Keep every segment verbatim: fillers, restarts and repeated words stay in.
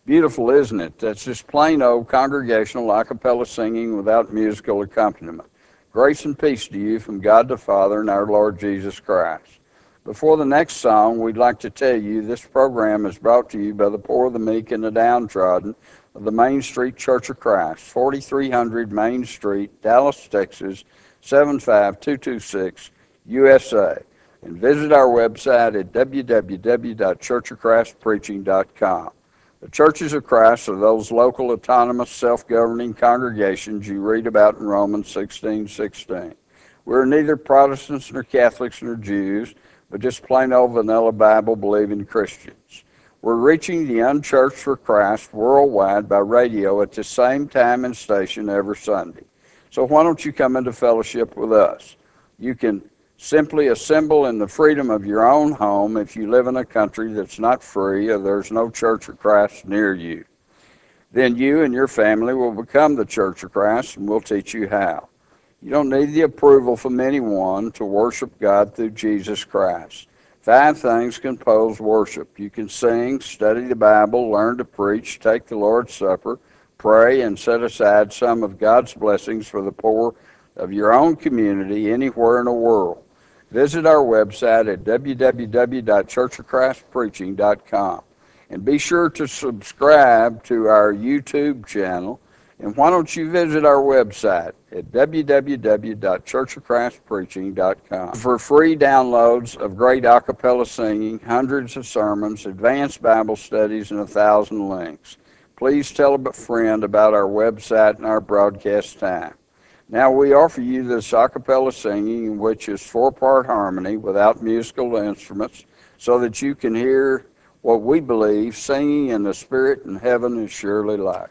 Beautiful, isn't it? That's just plain old congregational a cappella singing without musical accompaniment. Grace and peace to you from God the Father and our Lord Jesus Christ. Before the next song, we'd like to tell you this program is brought to you by the poor, the meek, and the downtrodden of the Main Street Church of Christ, forty-three hundred Main Street, Dallas, Texas, seven five two two six, U S A. And visit our website at w w w dot church of christ preaching dot com. The Churches of Christ are those local, autonomous, self-governing congregations you read about in Romans sixteen sixteen. We're neither Protestants nor Catholics nor Jews, but just plain old vanilla Bible-believing Christians. We're reaching the unchurched for Christ worldwide by radio at the same time and station every Sunday. So why don't you come into fellowship with us? You can simply assemble in the freedom of your own home if you live in a country that's not free or there's no Church of Christ near you. Then you and your family will become the Church of Christ, and we'll teach you how. You don't need the approval from anyone to worship God through Jesus Christ. Five things compose worship. You can sing, study the Bible, learn to preach, take the Lord's Supper, pray, and set aside some of God's blessings for the poor of your own community anywhere in the world. Visit our website at w w w dot church of christ preaching dot com. And be sure to subscribe to our YouTube channel. And why don't you visit our website at w w w dot church of christ preaching dot com for free downloads of great a cappella singing, hundreds of sermons, advanced Bible studies, and a thousand links. Please tell a friend about our website and our broadcast time. Now we offer you this a cappella singing, which is four-part harmony without musical instruments, so that you can hear what we believe singing in the Spirit in heaven is surely like.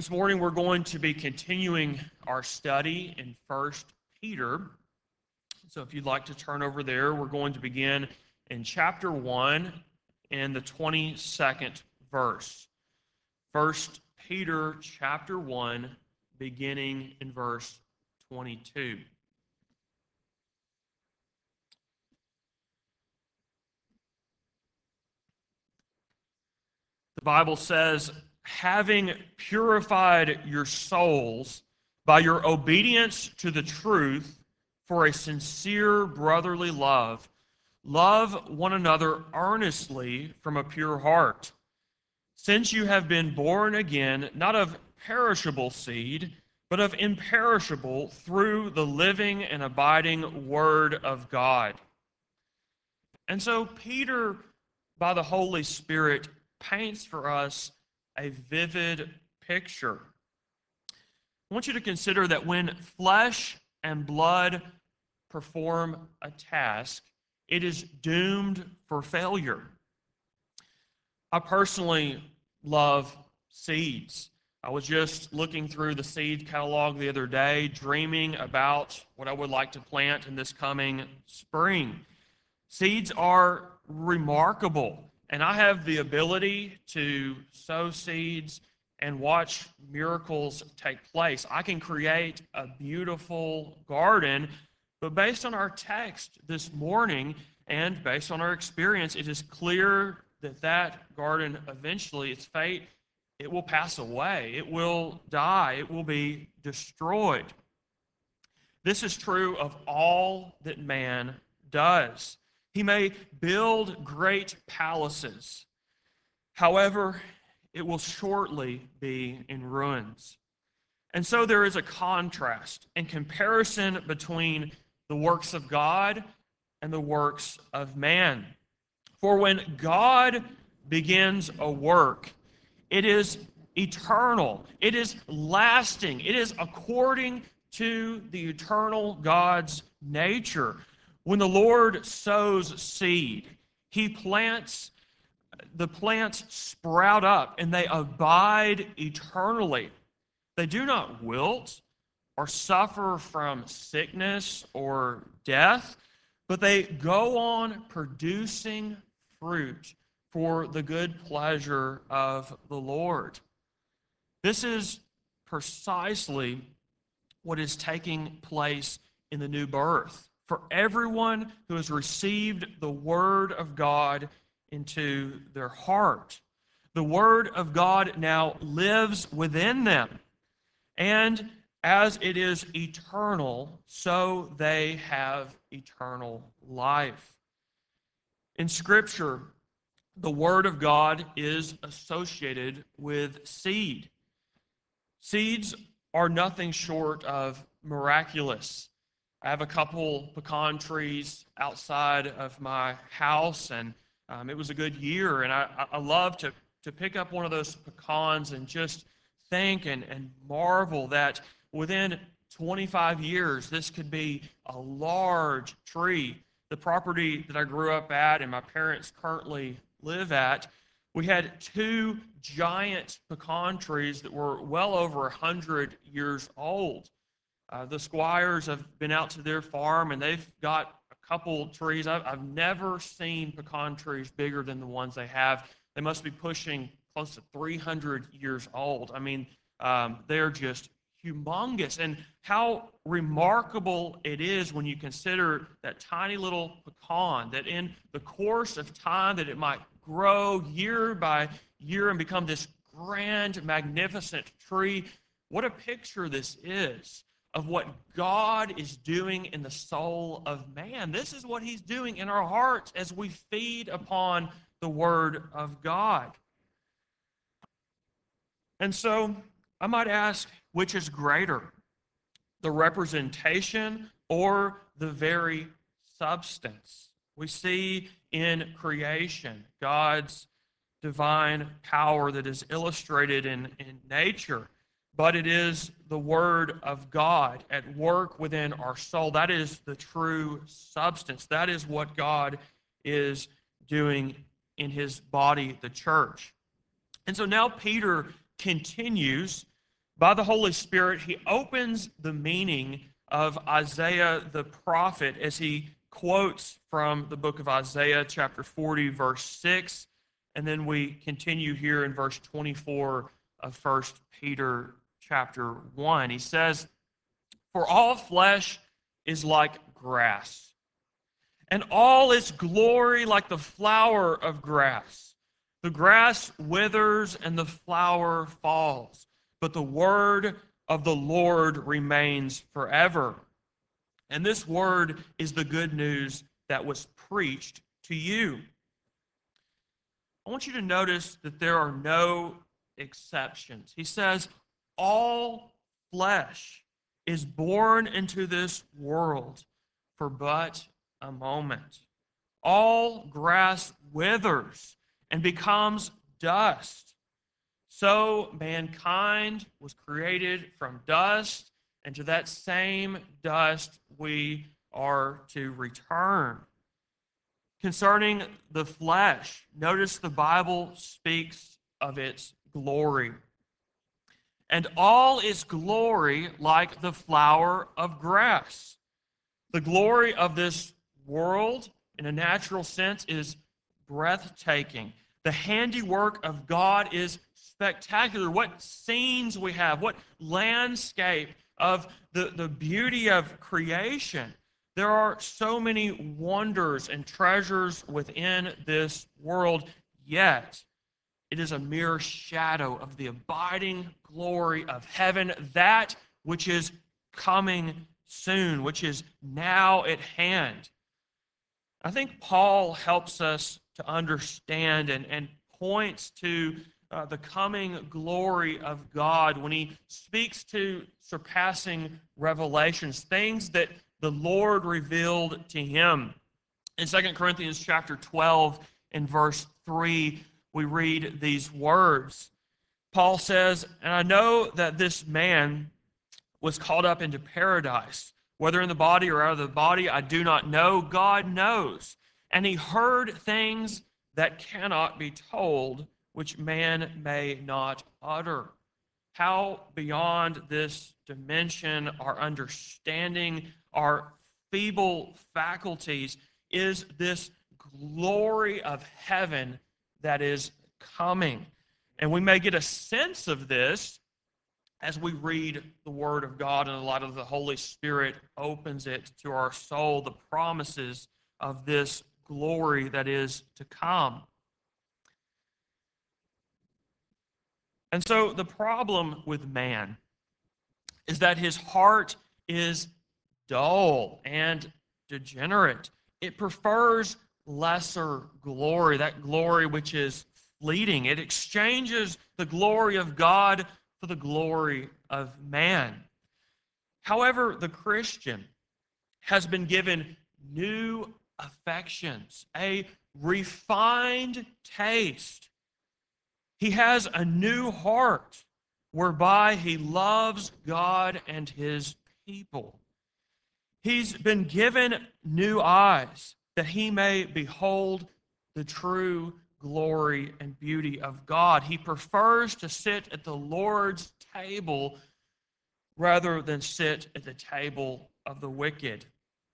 This morning we're going to be continuing our study in First Peter. So if you'd like to turn over there, we're going to begin in chapter one and the twenty-second verse. First Peter chapter one, beginning in verse twenty-two. The Bible says, having purified your souls by your obedience to the truth for a sincere brotherly love, love one another earnestly from a pure heart, since you have been born again, not of perishable seed, but of imperishable, through the living and abiding Word of God. And so Peter, by the Holy Spirit, paints for us a vivid picture. I want you to consider that when flesh and blood perform a task, it is doomed for failure. I personally love seeds. I was just looking through the seed catalog the other day, dreaming about what I would like to plant in this coming spring. Seeds are remarkable. And I have the ability to sow seeds and watch miracles take place. I can create a beautiful garden, but based on our text this morning and based on our experience, it is clear that that garden eventually, its fate, it will pass away. It will die. It will be destroyed. This is true of all that man does. He may build great palaces. However, it will shortly be in ruins. And so there is a contrast and comparison between the works of God and the works of man. For when God begins a work, it is eternal, it is lasting, it is according to the eternal God's nature. When the Lord sows seed, he plants, the plants sprout up and they abide eternally. They do not wilt or suffer from sickness or death, but they go on producing fruit for the good pleasure of the Lord. This is precisely what is taking place in the new birth. For everyone who has received the Word of God into their heart. The Word of God now lives within them. And as it is eternal, so they have eternal life. In Scripture, the Word of God is associated with seed. Seeds are nothing short of miraculous. I have a couple pecan trees outside of my house, and um, it was a good year. And I, I love to, to pick up one of those pecans and just think and, and marvel that within twenty-five years, this could be a large tree. The property that I grew up at and my parents currently live at, we had two giant pecan trees that were well over one hundred years old. Uh, the Squires have been out to their farm, and they've got a couple trees. I've, I've never seen pecan trees bigger than the ones they have. They must be pushing close to three hundred years old. I mean, um, they're just humongous. And how remarkable it is when you consider that tiny little pecan, that in the course of time that it might grow year by year and become this grand, magnificent tree. What a picture this is of what God is doing in the soul of man. This is what he's doing in our hearts as we feed upon the Word of God. And so I might ask, which is greater, the representation or the very substance? We see in creation God's divine power that is illustrated in, in nature, but it is the Word of God at work within our soul. That is the true substance. That is what God is doing in his body, the church. And so now Peter continues By the Holy Spirit, he opens the meaning of Isaiah the prophet as he quotes from the book of Isaiah, chapter forty, verse six, and then we continue here in verse twenty-four of First Peter chapter one. He says, "For all flesh is like grass, and all its glory like the flower of grass. The grass withers and the flower falls, but the word of the Lord remains forever." And this word is the good news that was preached to you. I want you to notice that there are no exceptions. He says, all flesh is born into this world for but a moment. All grass withers and becomes dust. So mankind was created from dust, and to that same dust we are to return. Concerning the flesh, notice the Bible speaks of its glory. And all its glory like the flower of grass. The glory of this world, in a natural sense, is breathtaking. The handiwork of God is spectacular. What scenes we have, what landscape of the, the beauty of creation. There are so many wonders and treasures within this world, yet it is a mere shadow of the abiding glory of heaven, that which is coming soon, which is now at hand. I think Paul helps us to understand and, and points to uh, the coming glory of God when he speaks to surpassing revelations, things that the Lord revealed to him. In Second Corinthians chapter twelve, in verse three, we read these words. Paul says, "And I know that this man was caught up into paradise, whether in the body or out of the body, I do not know. God knows. And he heard things that cannot be told, which man may not utter." How beyond this dimension, our understanding, our feeble faculties, is this glory of heaven that is coming. And we may get a sense of this as we read the Word of God, and a lot of the Holy Spirit opens it to our soul, the promises of this glory that is to come. And so the problem with man is that his heart is dull and degenerate. It prefers lesser glory, that glory which is fleeting. It exchanges the glory of God for the glory of man. However, the Christian has been given new affections, a refined taste. He has a new heart whereby he loves God and his people. He's been given new eyes that he may behold the true glory and beauty of God. He prefers to sit at the Lord's table rather than sit at the table of the wicked.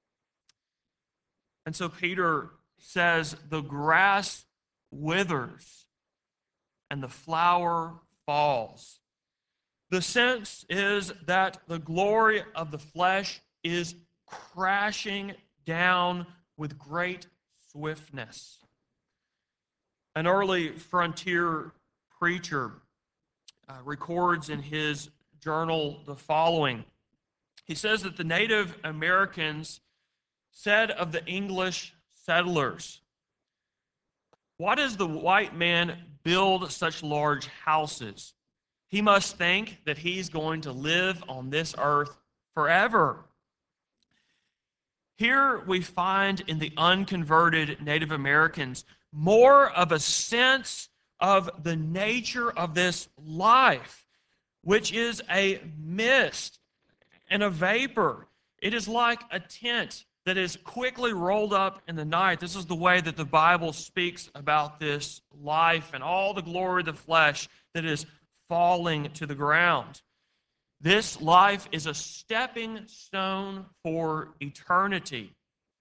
And so Peter says, the grass withers and the flower falls. The sense is that the glory of the flesh is crashing down with great swiftness. An early frontier preacher uh, records in his journal the following. He says that the Native Americans said of the English settlers, "Why does the white man build such large houses? He must think that he's going to live on this earth forever." Here we find in the unconverted Native Americans more of a sense of the nature of this life, which is a mist and a vapor. It is like a tent that is quickly rolled up in the night. This is the way that the Bible speaks about this life and all the glory of the flesh that is falling to the ground. This life is a stepping stone for eternity.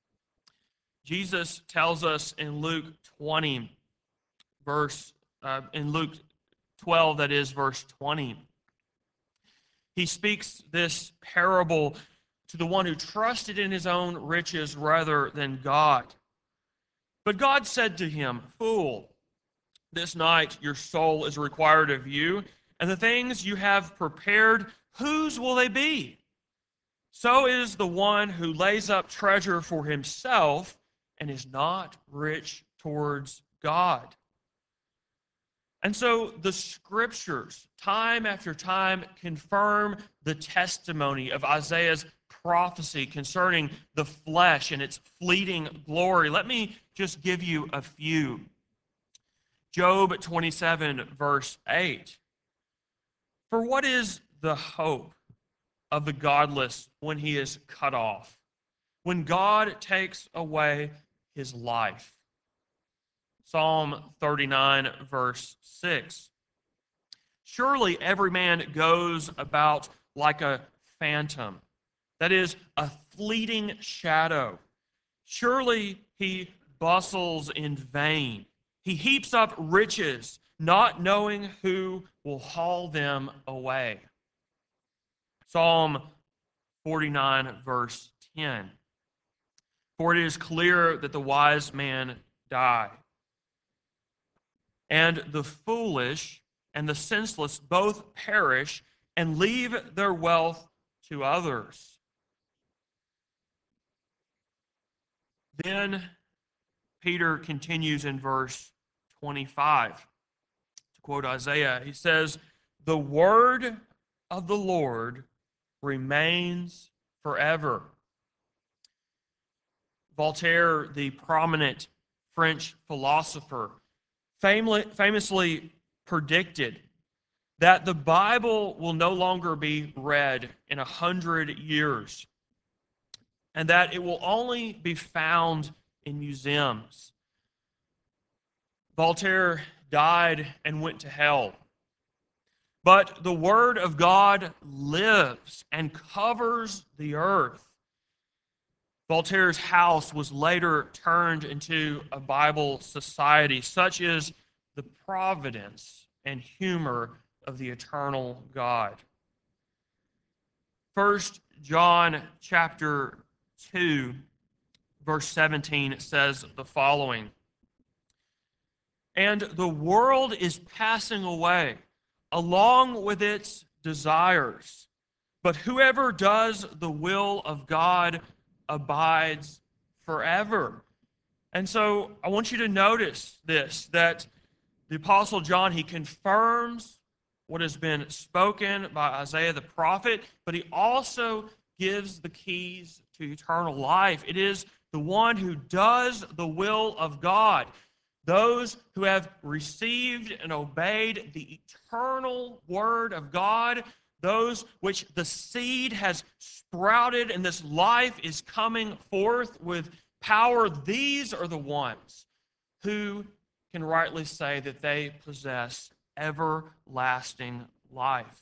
Jesus tells us in Luke twenty, verse uh, in Luke twelve, that is verse twenty. He speaks this parable to the one who trusted in his own riches rather than God. But God said to him, "Fool, this night your soul is required of you, and the things you have prepared, whose will they be? So is the one who lays up treasure for himself and is not rich towards God." And so the scriptures, time after time, confirm the testimony of Isaiah's prophecy concerning the flesh and its fleeting glory. Let me just give you a few. Job twenty-seven, verse eight. For what is the hope of the godless when he is cut off, when God takes away his life? Psalm thirty-nine, verse six. Surely every man goes about like a phantom, that is, a fleeting shadow. Surely he bustles in vain. He heaps up riches, not knowing who will haul them away. Psalm forty-nine, verse ten. For it is clear that the wise man die, and the foolish and the senseless both perish and leave their wealth to others. Then Peter continues in verse twenty-five. To quote Isaiah, he says, "The word of the Lord remains forever." Voltaire, the prominent French philosopher, famously predicted that the Bible will no longer be read in a hundred years, and that it will only be found in museums. Voltaire died and went to hell. But the Word of God lives and covers the earth. Voltaire's house was later turned into a Bible society. Such is the providence and humor of the eternal God. First John chapter two, verse seventeen says the following: "And the world is passing away along with its desires, but whoever does the will of God abides forever." And so I want you to notice this, that the Apostle John, he confirms what has been spoken by Isaiah the prophet, but he also gives the keys to eternal life. It is the one who does the will of God, those who have received and obeyed the eternal word of God, those which the seed has sprouted and this life is coming forth with power. These are the ones who can rightly say that they possess everlasting life.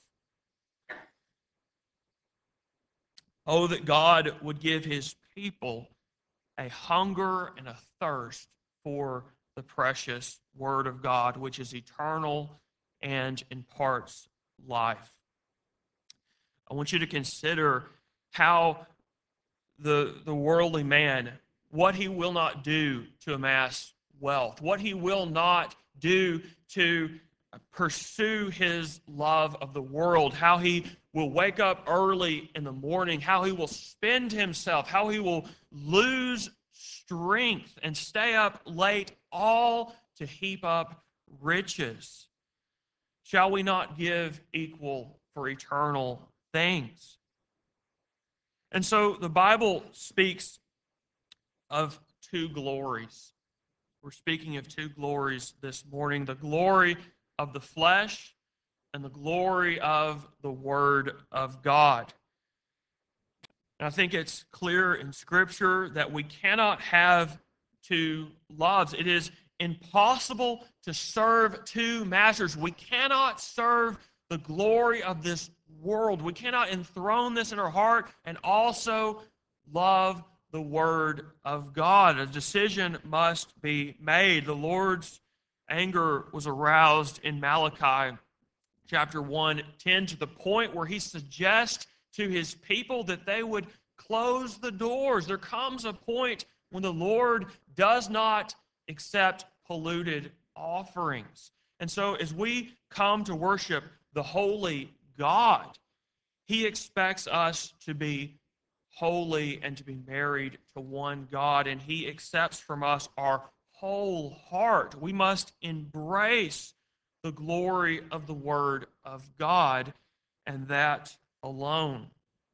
Oh, that God would give his people a hunger and a thirst for the precious word of God, which is eternal and imparts life. I want you to consider how the, the worldly man, what he will not do to amass wealth, what he will not do to pursue his love of the world, how he will wake up early in the morning, how he will spend himself, how he will lose strength and stay up late, all to heap up riches. Shall we not give equal for eternal things? And so the Bible speaks of two glories. We're speaking of two glories this morning: the glory of the flesh and the glory of the Word of God. And I think it's clear in Scripture that we cannot have two loves. It is impossible to serve two masters. We cannot serve the glory of this world. We cannot enthrone this in our heart and also love the Word of God. A decision must be made. The Lord's anger was aroused in Malachi chapter one, ten, to the point where he suggests to his people that they would close the doors. There comes a point when the Lord does not accept polluted offerings. And so as we come to worship the holy God, he expects us to be holy and to be married to one God, and he accepts from us our whole heart. We must embrace the glory of the Word of God, and that alone.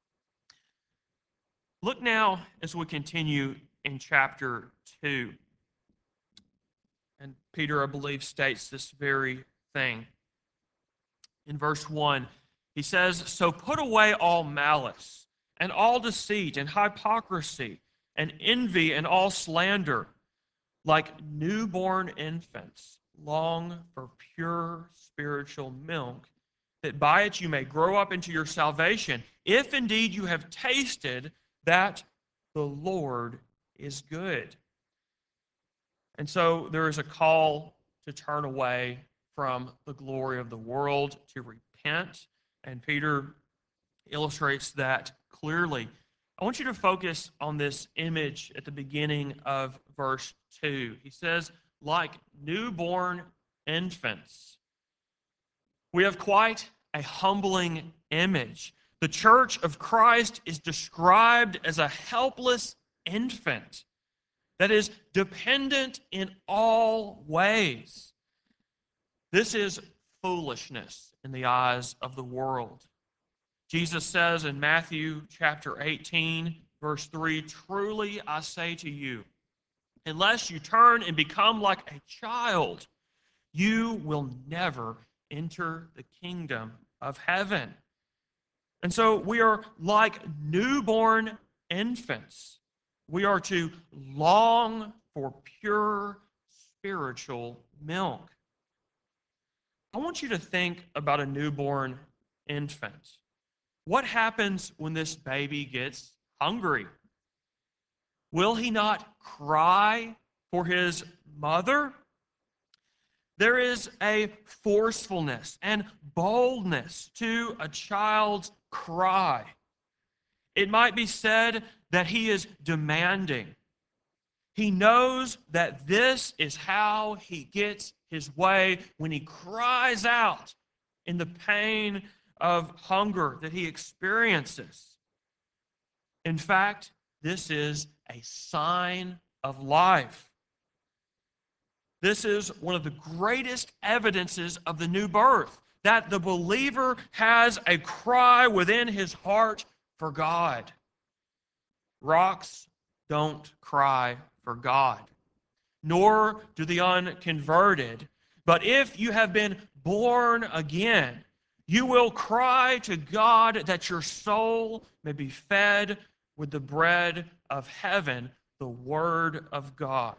Look now as we continue in chapter two. And Peter, I believe, states this very thing. In verse one, he says, "So put away all malice, and all deceit, and hypocrisy, and envy, and all slander. Like newborn infants, long for pure spiritual milk, that by it you may grow up into your salvation, if indeed you have tasted that the Lord is good." And so there is a call to turn away from the glory of the world, to repent, and Peter illustrates that clearly. I want you to focus on this image at the beginning of verse two. He says, like newborn infants. We have quite a humbling image. The church of Christ is described as a helpless infant that is dependent in all ways. This is foolishness in the eyes of the world. Jesus says in Matthew chapter eighteen, verse three, "Truly I say to you, unless you turn and become like a child, you will never enter the kingdom of heaven." And so we are like newborn infants. We are to long for pure spiritual milk. I want you to think about a newborn infant. What happens when this baby gets hungry? Will he not cry for his mother? There is a forcefulness and boldness to a child's cry. It might be said that he is demanding. He knows that this is how he gets his way when he cries out in the pain of hunger that he experiences. In fact, this is a sign of life. This is one of the greatest evidences of the new birth, that the believer has a cry within his heart for God. Rocks don't cry for God, nor do the unconverted. But if you have been born again, you will cry to God that your soul may be fed with the bread of heaven, the Word of God.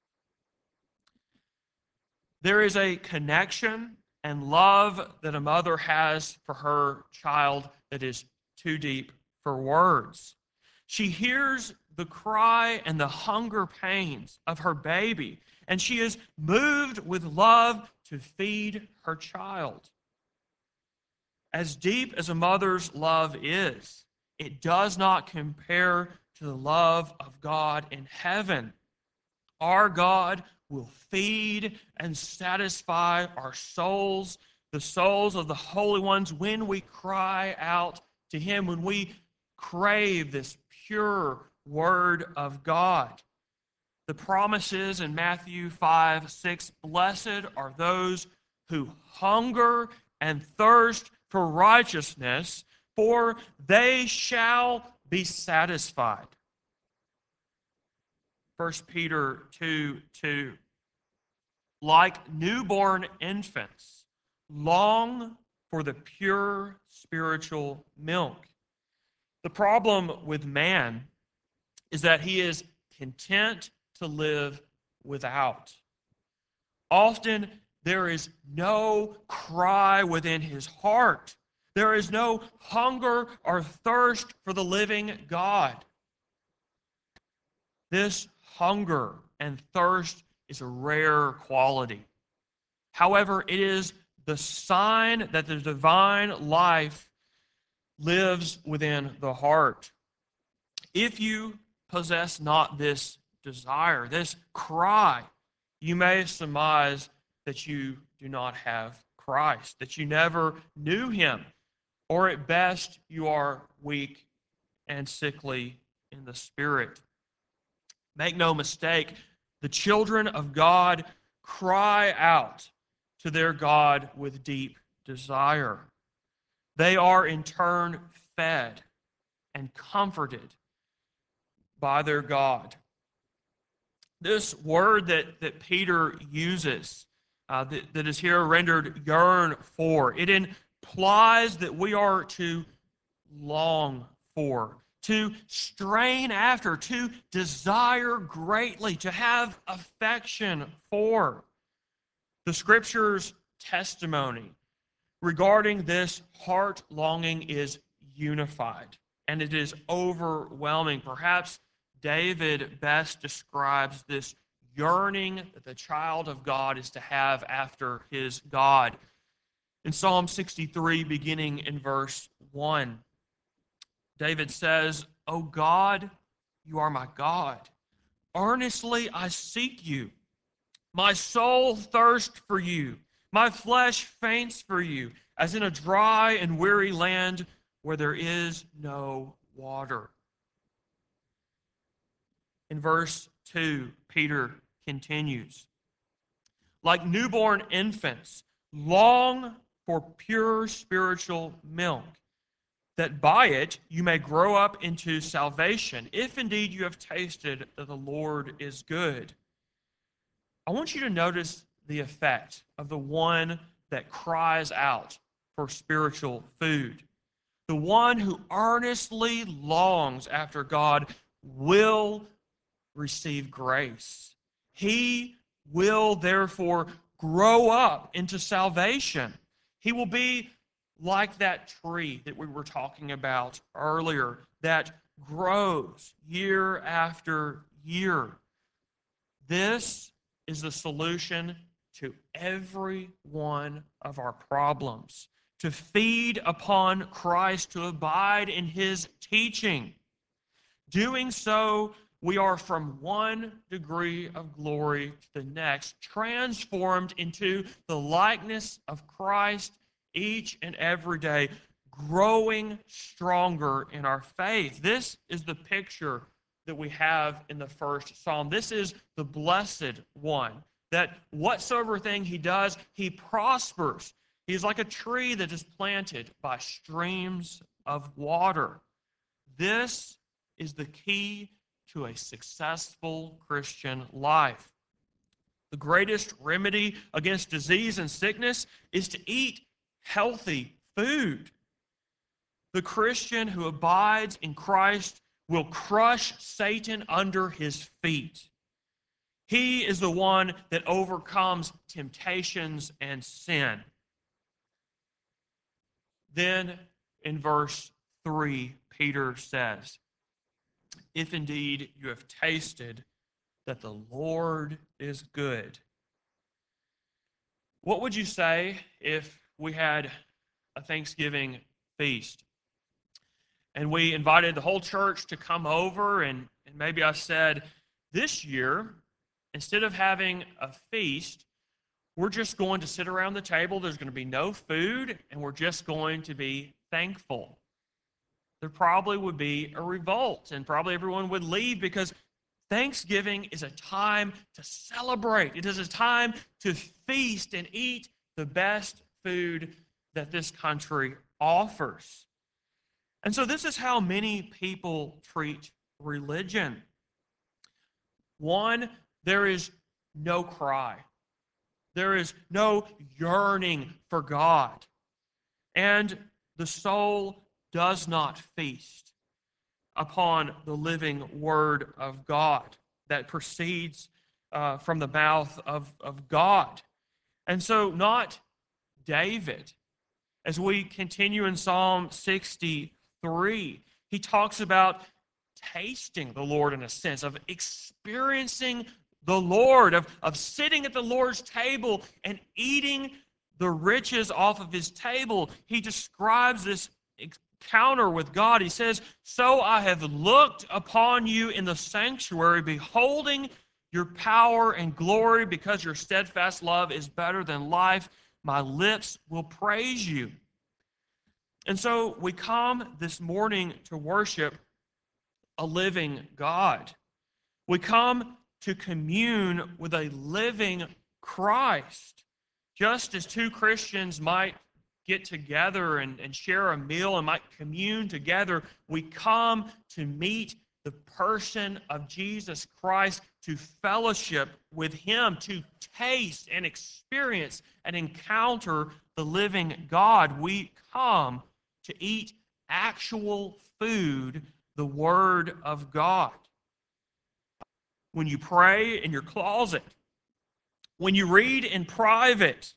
There is a connection and love that a mother has for her child that is too deep for words. She hears the cry and the hunger pains of her baby, and she is moved with love to feed her child. As deep as a mother's love is, it does not compare to the love of God in heaven. Our God will feed and satisfy our souls, the souls of the holy ones, when we cry out to Him, when we crave this pure Word of God. The promises in Matthew five, six, "Blessed are those who hunger and thirst for righteousness, for they shall be satisfied." First Peter two, two, "Like newborn infants, long for the pure spiritual milk." The problem with man is that he is content to live without. Often there is no cry within his heart. There is no hunger or thirst for the living God. This hunger and thirst is a rare quality. However, it is the sign that the divine life lives within the heart. If you possess not this desire, this cry, you may surmise that you do not have Christ, that you never knew him, or at best you are weak and sickly in the spirit. Make no mistake, the children of God cry out to their God with deep desire. They are in turn fed and comforted by their God. This word that, that Peter uses, uh, that, that is here rendered yearn for, it implies that we are to long for, to strain after, to desire greatly, to have affection for. The Scripture's testimony regarding this heart longing is unified, and it is overwhelming. Perhaps David best describes this yearning that the child of God is to have after his God. In Psalm sixty-three, beginning in verse one, David says, "O God, you are my God. Earnestly I seek you. My soul thirsts for you. My flesh faints for you, as in a dry and weary land where there is no water." In verse two, Peter continues, "Like newborn infants, long for pure spiritual milk, that by it you may grow up into salvation, if indeed you have tasted that the Lord is good." I want you to notice the effect of the one that cries out for spiritual food. The one who earnestly longs after God will receive grace. He will therefore grow up into salvation. He will be like that tree that we were talking about earlier that grows year after year. This is the solution to every one of our problems, to feed upon Christ, to abide in his teaching. Doing so, we are from one degree of glory to the next, transformed into the likeness of Christ each and every day, growing stronger in our faith. This is the picture that we have in the first psalm. This is the blessed one, that whatsoever thing he does, he prospers. He is like a tree that is planted by streams of water. This is the key to a successful Christian life. The greatest remedy against disease and sickness is to eat healthy food. The Christian who abides in Christ will crush Satan under his feet. He is the one that overcomes temptations and sin. Then in verse three, Peter says, "If indeed you have tasted that the Lord is good." What would you say if we had a Thanksgiving feast and we invited the whole church to come over, and, and maybe I said, this year, instead of having a feast, we're just going to sit around the table, there's going to be no food, and we're just going to be thankful? There probably would be a revolt, and probably everyone would leave, because Thanksgiving is a time to celebrate. It is a time to feast and eat the best food that this country offers. And so this is how many people treat religion. One, there is no cry. There is no yearning for God. And the soul does not feast upon the living word of God that proceeds uh, from the mouth of, of God. And so, not David. As we continue in Psalm sixty-three, he talks about tasting the Lord in a sense, of experiencing the Lord, of, of sitting at the Lord's table and eating the riches off of his table. He describes this encounter with God. He says, "So I have looked upon you in the sanctuary, beholding your power and glory, because your steadfast love is better than life. My lips will praise you." And so we come this morning to worship a living God. We come to commune with a living Christ. Just as two Christians might get together and, and share a meal and might commune together, we come to meet the person of Jesus Christ, to fellowship with him, to taste and experience and encounter the living God. We come to eat actual food, the Word of God. When you pray in your closet, when you read in private,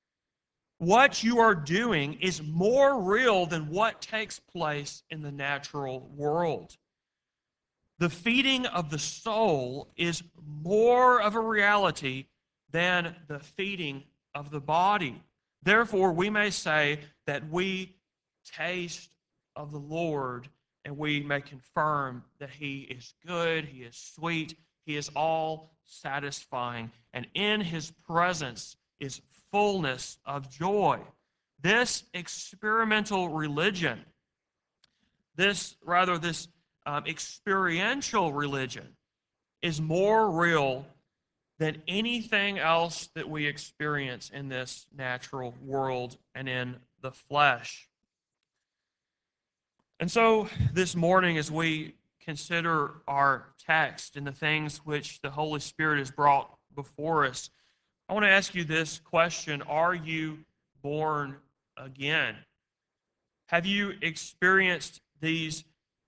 what you are doing is more real than what takes place in the natural world. The feeding of the soul is more of a reality than the feeding of the body. Therefore, we may say that we taste of the Lord, and we may confirm that he is good, he is sweet, he is all satisfying, and in his presence is fullness of joy. This experimental religion, this rather this um, experiential religion, is more real than anything else that we experience in this natural world and in the flesh. And so this morning, as we consider our text and the things which the Holy Spirit has brought before us, I want to ask you this question: are you born again? Have you experienced these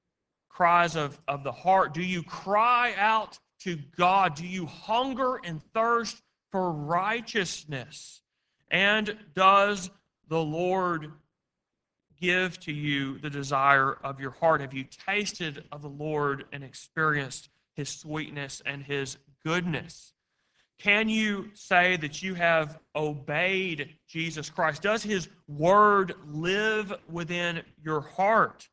cries of, of the heart? Do you cry out to God? Do you hunger and thirst for righteousness? And does the Lord give to you the desire of your heart? Have you tasted of the Lord and experienced his sweetness and his goodness? Can you say that you have obeyed Jesus Christ? Does his word live within your heart?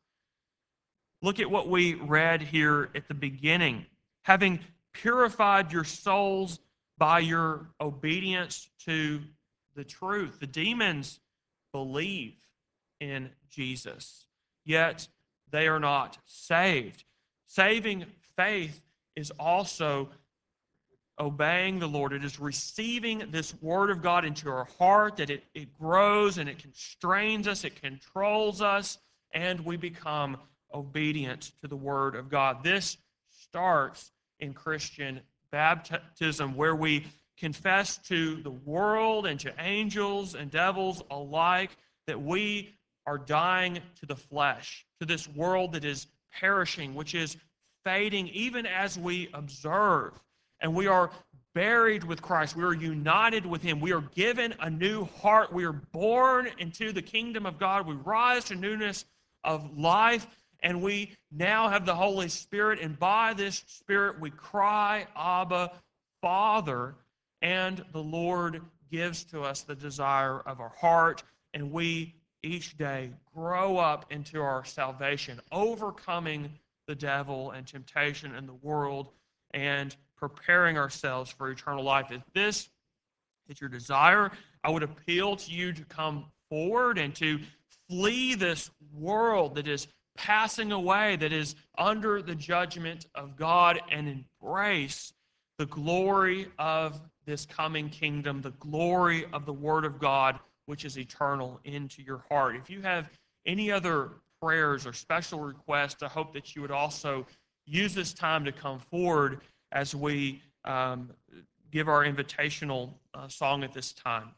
Look at what we read here at the beginning. Having purified your souls by your obedience to the truth. The demons believe in Jesus, yet they are not saved. Saving faith is also obeying the Lord. It is receiving this word of God into our heart, that it, it grows and it constrains us, it controls us, and we become obedient to the word of God. This starts in Christian baptism, where we confess to the world and to angels and devils alike that we are dying to the flesh, to this world that is perishing, which is fading even as we observe. And we are buried with Christ. We are united with him. We are given a new heart. We are born into the kingdom of God. We rise to newness of life, and we now have the Holy Spirit. And by this Spirit, we cry, Abba, Father, and the Lord gives to us the desire of our heart, and we each day grow up into our salvation, overcoming the devil and temptation in the world, and preparing ourselves for eternal life. If this is your desire, I would appeal to you to come forward and to flee this world that is passing away, that is under the judgment of God, and embrace the glory of this coming kingdom, the glory of the Word of God, which is eternal, into your heart. If you have any other prayers or special requests, I hope that you would also use this time to come forward as we um, give our invitational uh, song at this time.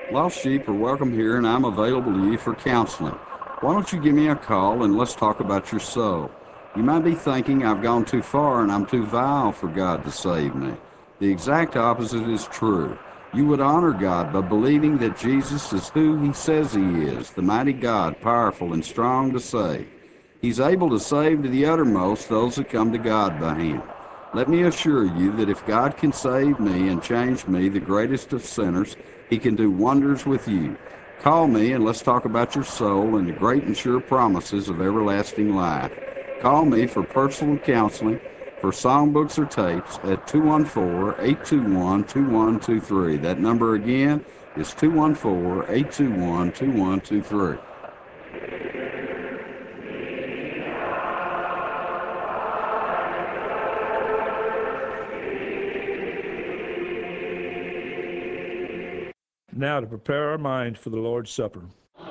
Lost sheep are welcome here, and I'm available to you for counseling. Why don't you give me a call and let's talk about your soul? You might be thinking I've gone too far and I'm too vile for God to save me. The exact opposite is true. You would honor God by believing that Jesus is who He says He is, the mighty God, powerful and strong to save. He's able to save to the uttermost those that come to God by Him. Let me assure you that if God can save me and change me, the greatest of sinners, He can do wonders with you. Call me and let's talk about your soul and the great and sure promises of everlasting life. Call me for personal counseling, for songbooks or tapes at two one four, eight two one, two one two three. That number again is two one four, eight two one, two one two three. Now to prepare our minds for the Lord's Supper.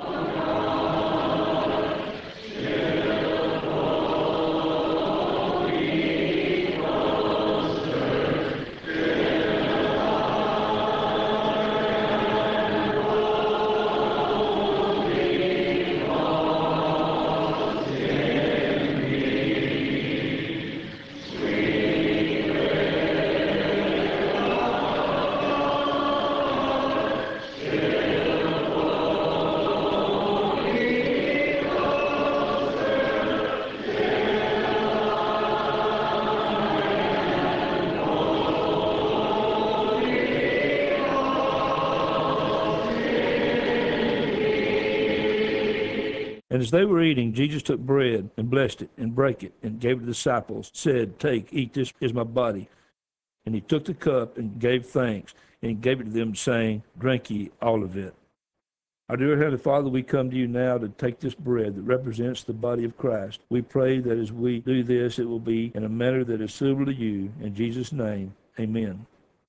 And as they were eating, Jesus took bread and blessed it and brake it and gave it to the disciples, said, "Take, eat, this is my body." And he took the cup and gave thanks and gave it to them, saying, "Drink ye all of it." Our dear Heavenly Father, we come to you now to take this bread that represents the body of Christ. We pray that as we do this, it will be in a manner that is suitable to you. In Jesus' name, amen.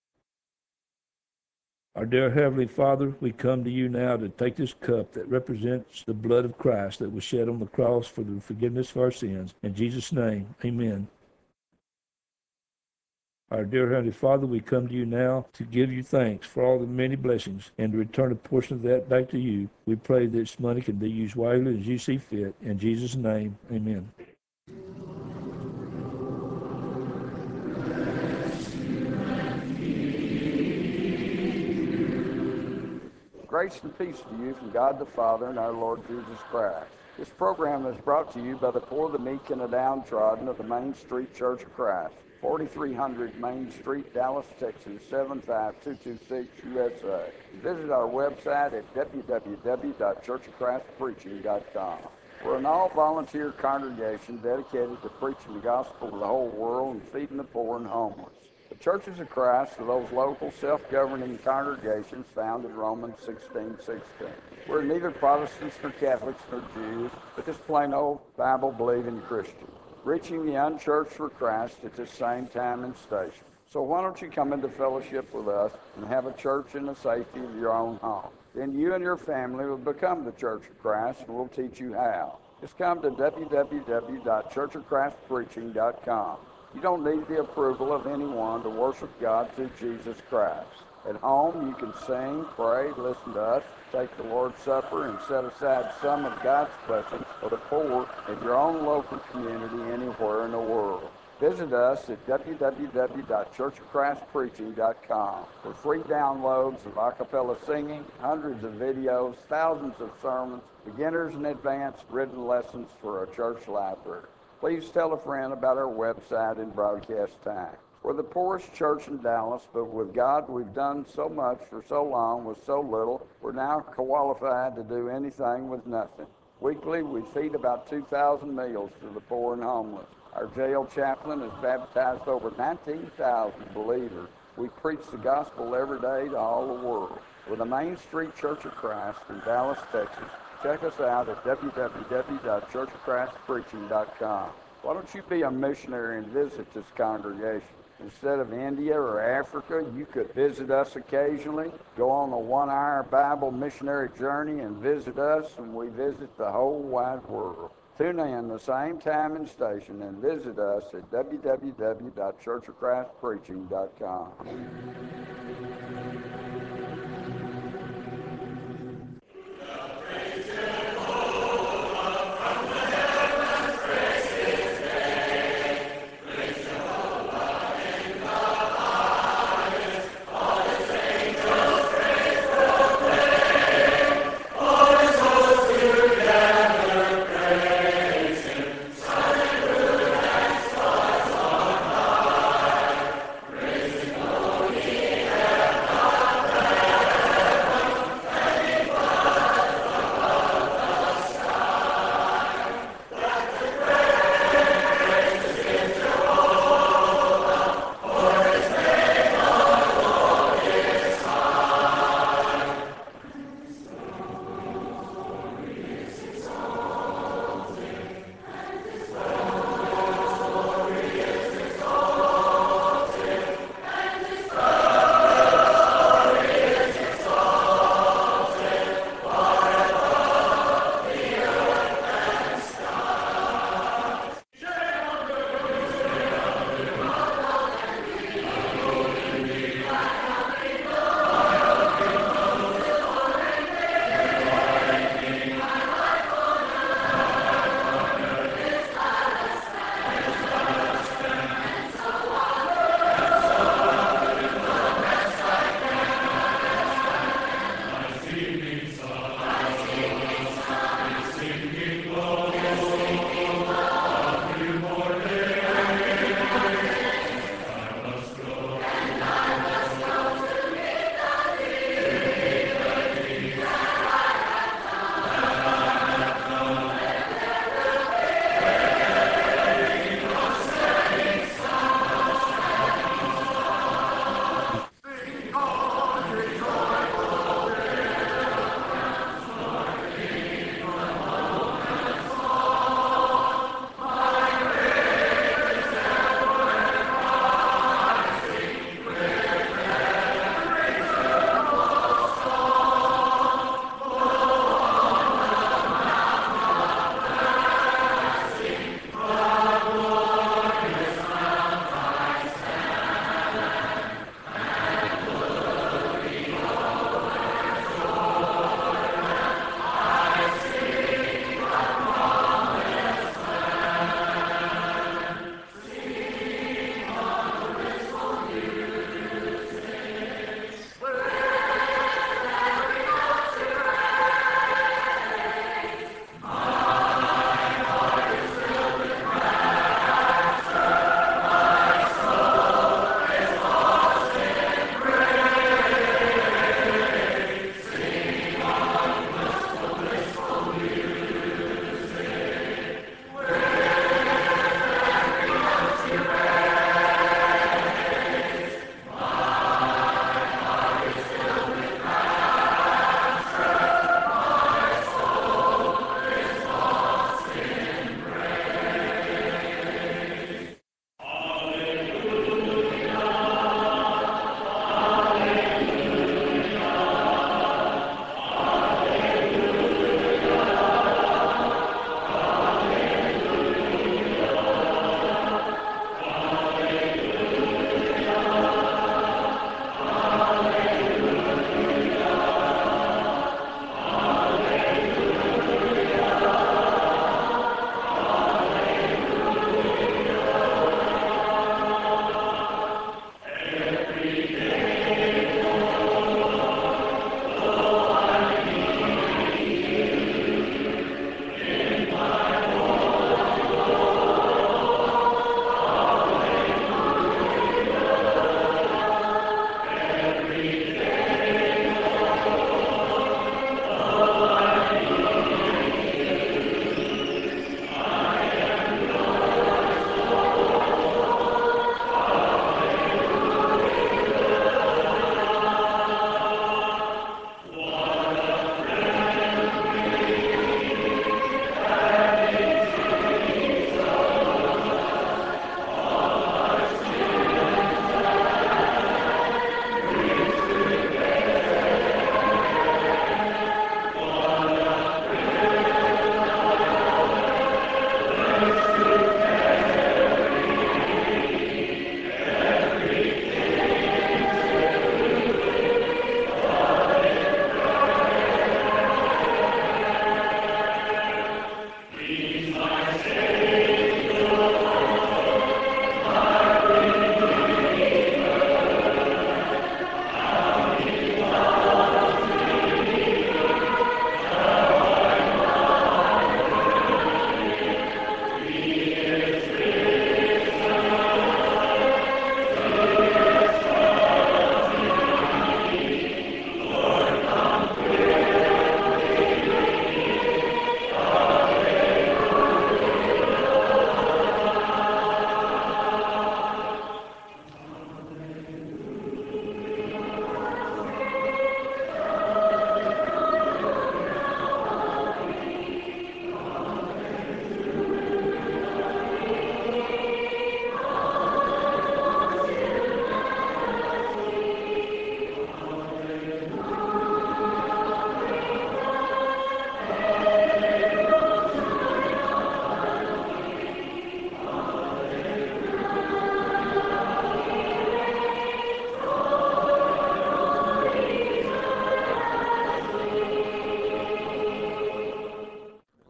Our dear Heavenly Father, we come to you now to take this cup that represents the blood of Christ that was shed on the cross for the forgiveness of our sins. In Jesus' name, amen. Our dear Heavenly Father, we come to you now to give you thanks for all the many blessings and to return a portion of that back to you. We pray that this money can be used wisely as you see fit. In Jesus' name, amen. Grace and peace to you from God the Father and our Lord Jesus Christ. This program is brought to you by the poor, the meek, and the downtrodden of the Main Street Church of Christ, forty-three hundred Main Street, Dallas, Texas, seven five two two six, U S A. Visit our website at w w w dot church of christ preaching dot com. We're an all-volunteer congregation dedicated to preaching the gospel to the whole world and feeding the poor and homeless. The Churches of Christ are those local, self-governing congregations found in Romans sixteen sixteen. We're neither Protestants nor Catholics nor Jews, but just plain old Bible-believing Christians, reaching the unchurched for Christ at the same time and station. So why don't you come into fellowship with us and have a church in the safety of your own home? Then you and your family will become the Church of Christ, and we'll teach you how. Just come to w w w dot church of christ preaching dot com. You don't need the approval of anyone to worship God through Jesus Christ. At home, you can sing, pray, listen to us, take the Lord's Supper, and set aside some of God's blessings for the poor in your own local community anywhere in the world. Visit us at w w w dot church of christ preaching dot com for free downloads of a cappella singing, hundreds of videos, thousands of sermons, beginners and advanced written lessons for a church library. Please tell a friend about our website and broadcast time. We're the poorest church in Dallas, but with God we've done so much for so long with so little, we're now qualified to do anything with nothing. Weekly, we feed about two thousand meals to the poor and homeless. Our jail chaplain has baptized over nineteen thousand believers. We preach the gospel every day to all the world. We're the Main Street Church of Christ in Dallas, Texas. Check us out at w w w dot church of christ preaching dot com. Why don't you be a missionary and visit this congregation? Instead of India or Africa, you could visit us occasionally, go on a one-hour Bible missionary journey and visit us, and we visit the whole wide world. Tune in the same time and station and visit us at w w w dot church of christ preaching dot com.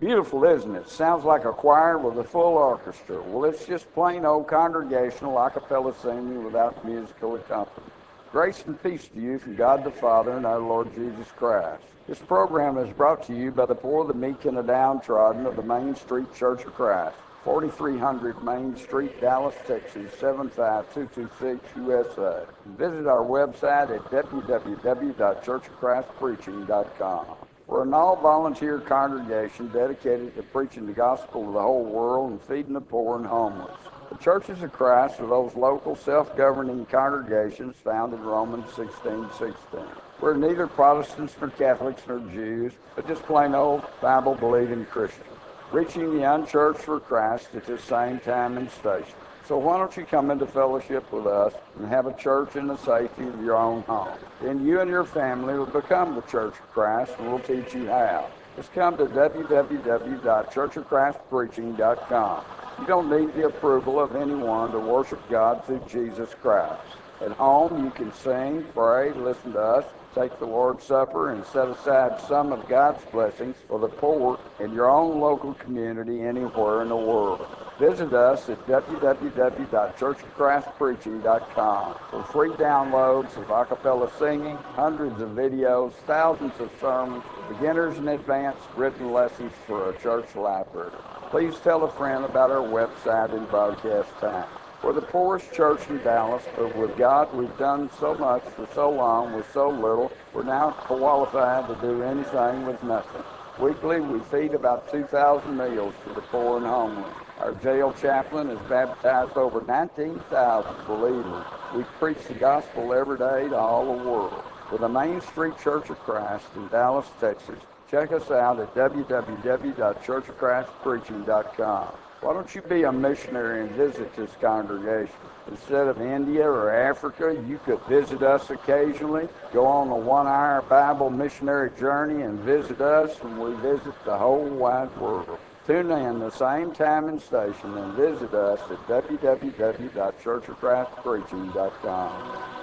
Beautiful, isn't it? Sounds like a choir with a full orchestra. Well, it's just plain old congregational a cappella singing without musical accompaniment. Grace and peace to you from God the Father and our Lord Jesus Christ. This program is brought to you by the poor, the meek, and the downtrodden of the Main Street Church of Christ, forty-three hundred Main Street, Dallas, Texas, seven five two two six, U S A. Visit our website at w w w dot church of christ preaching dot com. We're an all-volunteer congregation dedicated to preaching the gospel to the whole world and feeding the poor and homeless. The Churches of Christ are those local self-governing congregations found in Romans sixteen sixteen. We're neither Protestants nor Catholics nor Jews, but just plain old Bible-believing Christians, reaching the unchurched for Christ at the same time and station. So why don't you come into fellowship with us and have a church in the safety of your own home? Then you and your family will become the Church of Christ, and we'll teach you how. Just come to w w w dot church of christ preaching dot com. You don't need the approval of anyone to worship God through Jesus Christ. At home, you can sing, pray, listen to us, take the Lord's Supper, and set aside some of God's blessings for the poor in your own local community anywhere in the world. Visit us at w w w dot church of christ preaching dot com for free downloads of a cappella singing, hundreds of videos, thousands of sermons, beginners and advanced written lessons for a church library. Please tell a friend about our website and broadcast time. We're the poorest church in Dallas, but with God, we've done so much for so long with so little, we're now qualified to do anything with nothing. Weekly, we feed about two thousand meals for the poor and homeless. Our jail chaplain has baptized over nineteen thousand believers. We preach the gospel every day to all the world. With the Main Street Church of Christ in Dallas, Texas, check us out at w w w dot church of christ preaching dot com. Why don't you be a missionary and visit this congregation? Instead of India or Africa, you could visit us occasionally, go on a one-hour Bible missionary journey and visit us, and we visit the whole wide world. Tune in the same time and station and visit us at w w w dot church of christ preaching dot com.